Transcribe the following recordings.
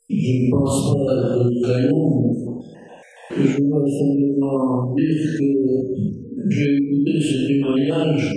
Je ne pense pas être très long. Je dois simplement dire que j'ai écouté ce témoignage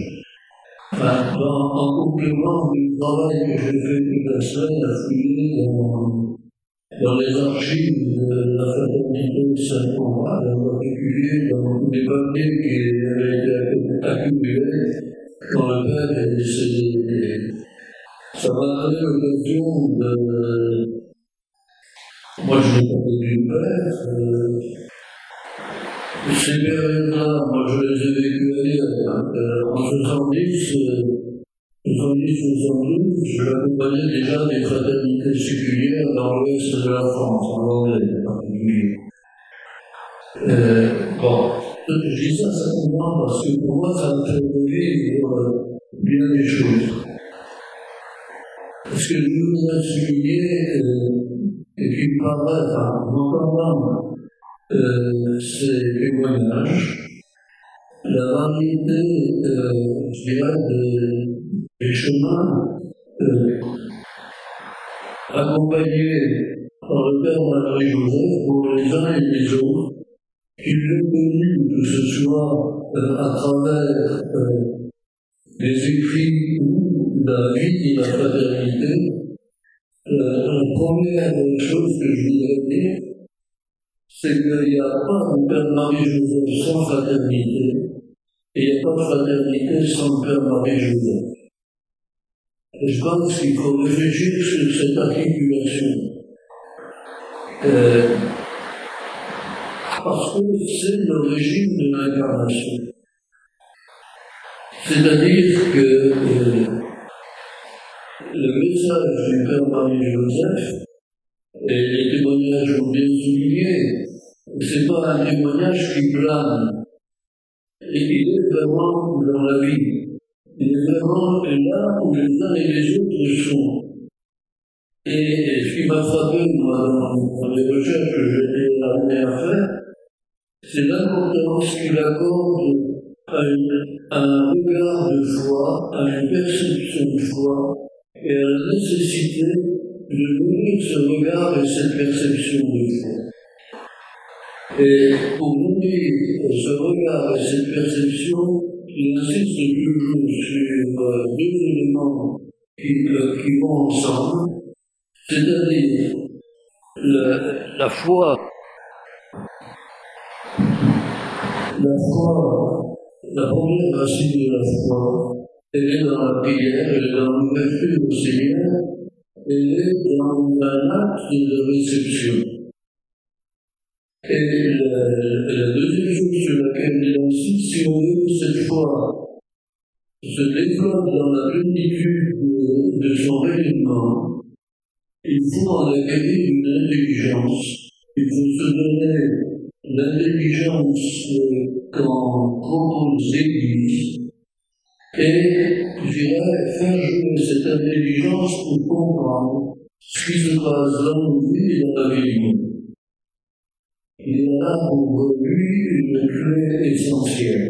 en complément du travail que j'ai fait toute la semaine à fouiller dans les archives de la fraternité Saint-Conrad, en particulier dans tous les papiers qui avaient été accumulés quand le père est décédé. Ça m'a donné l'occasion de... Moi, je n'ai pas connu le père. Ces périodes-là, moi, je les ai vécues ailleurs. En 70, 70-72, je l'accompagnais déjà des fraternités séculières dans l'ouest de la France, en Vendée en particulier. Bon, je dis ça simplement parce que pour moi, ça me fait revivre bien les choses. Parce que je voudrais souligner et qu'il me paraît, en entendant ces témoignages, la variété, je dirais, des chemins accompagnés par le père Marie-Joseph pour les uns et les autres, qui l'ont connu, que ce soit à travers les écrits ou la vie de la fraternité. La première chose que je voudrais dire, c'est qu'il n'y a pas de père Marie-Joseph sans fraternité, et il n'y a pas de fraternité sans père Marie-Joseph. Et je pense qu'il faut réfléchir sur cette articulation. Parce que c'est l'origine de l'incarnation. C'est-à-dire que le message du père Marie-Joseph, et les témoignages ont bien souligné, c'est pas un témoignage qui plane. Et il est vraiment dans la vie. Il est vraiment là où les uns et les autres sont. Et ce qui m'a frappé, moi, dans les recherches que j'ai été amené à faire, c'est l'importance qu'il accorde à un regard de foi, à une perception de foi, et à la nécessité de nourrir ce regard et cette perception de foi. Et pour nourrir ce regard et cette perception, il insiste toujours sur deux éléments qui vont ensemble, c'est-à-dire la foi. La première racine de la foi, elle est dans la prière, elle est dans l'ouverture au Seigneur, elle est dans un acte de réception. Et la deuxième chose sur laquelle il insiste, si on veut que cette foi se développe dans la plénitude de son rayonnement, il faut en acquérir une intelligence. Il faut se donner l'intelligence qu'en propose l'Église et, je dirais, faire jouer cette intelligence pour comprendre ce qui se passe dans nos vies et dans la vie du monde. Il y a là pour lui une clé essentielle.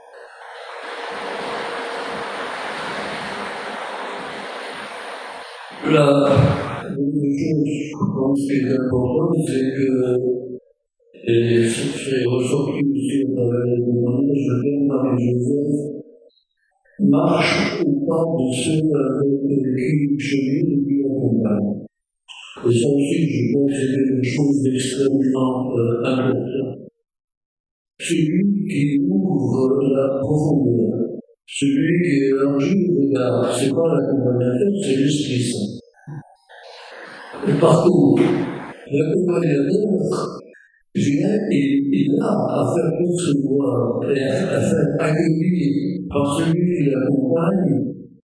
La deuxième chose, je pense, qui est importante, c'est que, et c'est ressorti aussi au travers des témoignages, le père Marie-Joseph marche au pas de ceux avec qui chemine et qui l'accompagnent. Et ça aussi, je pense que c'est quelque chose d'extrêmement important. Celui qui ouvre la profondeur, celui qui élargit le regard, c'est pas l'accompagnateur, c'est l'Esprit Saint. Et par contre, l'accompagnateur, il a à faire concevoir et à faire accueillir par celui qui l'accompagne,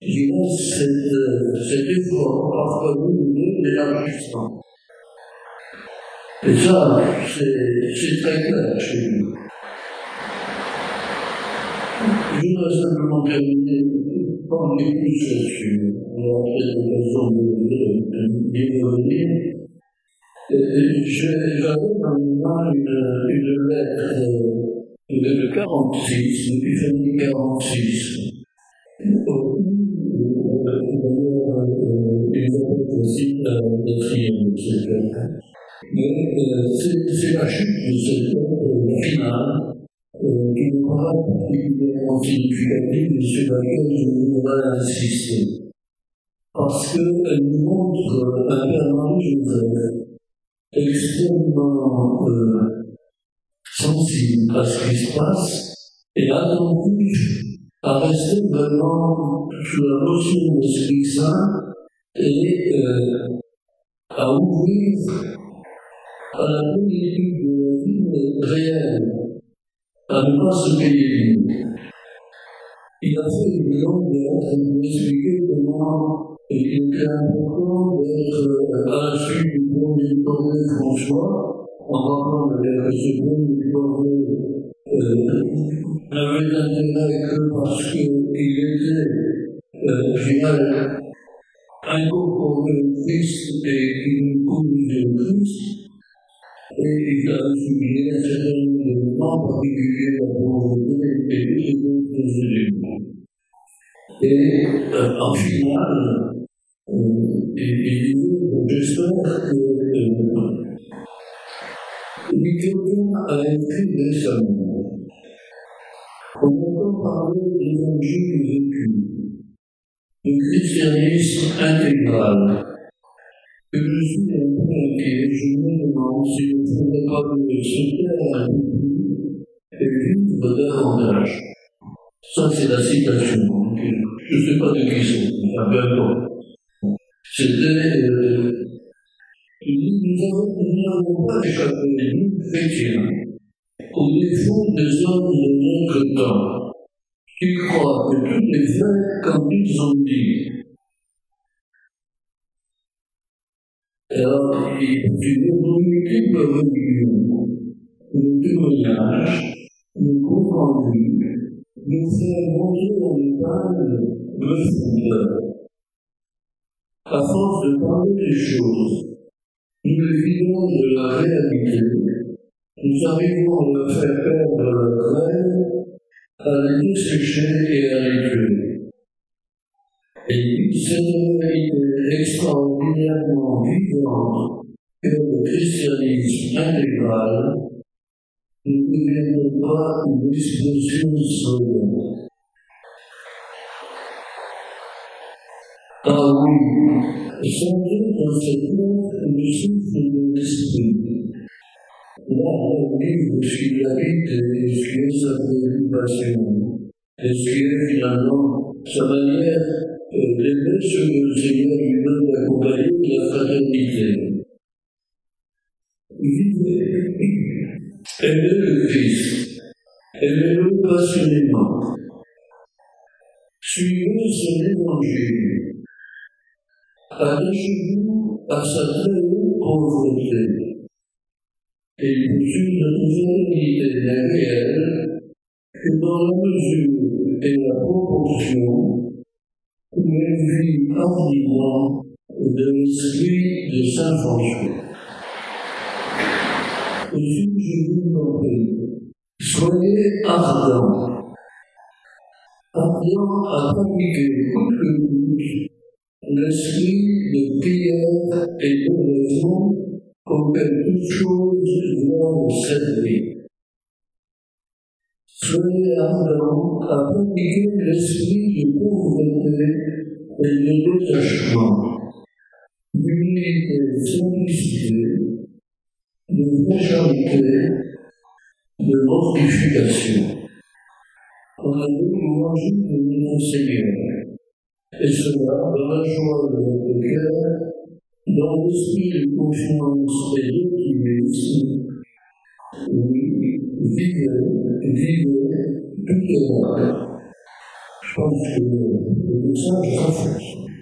cet effort parfois douloureux d'élargissement. Et ça, c'est très clair chez nous. Je voudrais simplement terminer par les plus là-dessus. On aura peut-être l'occasion d'y revenir. J'avais dans mes mains une lettre de 46, depuis février 46. D'ailleurs, ils appellent aussi quatrième de cette période. Mais c'est la chute de cette période finale qui me paraît particulièrement significative et sur laquelle je voudrais insister. Parce qu'elle nous montre un Père Marie-Joseph extrêmement sensible à ce qui se passe et attentif à rester vraiment sous la notion de l'Esprit Saint et à ouvrir à la plénitude de la vie réelle, à ne pas se payer. Il a fait une longue lettre pour nous expliquer comment il était important d'être à la suite du premier Corneille François, en rappelant avec ce premier Corneille n'avait intérêt que parce qu'il était, final, incorporé au Christ et qu'il conduisait au Christ, et il a suivi un certain nombre d'éléments, particuliers la pauvreté et tous les autres éléments. Et en final, il dit, j'espère que quelqu'un a écrit récemment. On entend parler d'évangile vécu, de christianisme intégral. Que je suis un peu inquiet, je me demande si je ne faudrait pas me se taire un peu plus et vivre davantage. Ça, c'est la citation. Je ne sais pas de qui c'est, enfin, peu importe. C'était, nous n'avons pas échappé, nous, chrétiens, au défaut des hommes de notre temps, qui croient que tout est fait comme ils ont dit. Alors, une communauté de religion, le témoignage, le compte-rendu, nous fait montrer en détail le fondeur. À force de parler des choses, nous les vidons de la réalité, nous arrivons à leur faire perdre leur rêve, à les dessécher et à les tuer. Et cette réalité extraordinairement vivante que le christianisme intégral ne deviendrait pas une explosion solaire. Ah oui, sentez dans cette lettre le souffle de l'esprit. Là, on livre ce qu'il habite et ce qui est sa préoccupation, et ce qui est finalement sa manière d'aimer ce que le Seigneur lui donne d'accompagner de la fraternité. Vivez, aimez le Christ, aimez-le passionnément, suivez son évangile, attachez-vous à sa très haute pauvreté, et poursuivez notre réalité réelle que dans la mesure et la proportion où elle vit hardiment de l'esprit de Saint François. Aussi, je vous en prie, soyez ardents à pratiquer toute le but l'esprit de prière et d'oraison auquel toute chose doit servir. Soyez ardents à pratiquer l'esprit de pauvreté et de détachement, d'humilité et simplicité, de fragilité, de mortification. On a vu l'évangile de notre Seigneur, et cela dans la joie de notre cœur, dans l'esprit de confiance et d'optimisme. Oui, vivez, tout est là. Je pense que le message sera fait.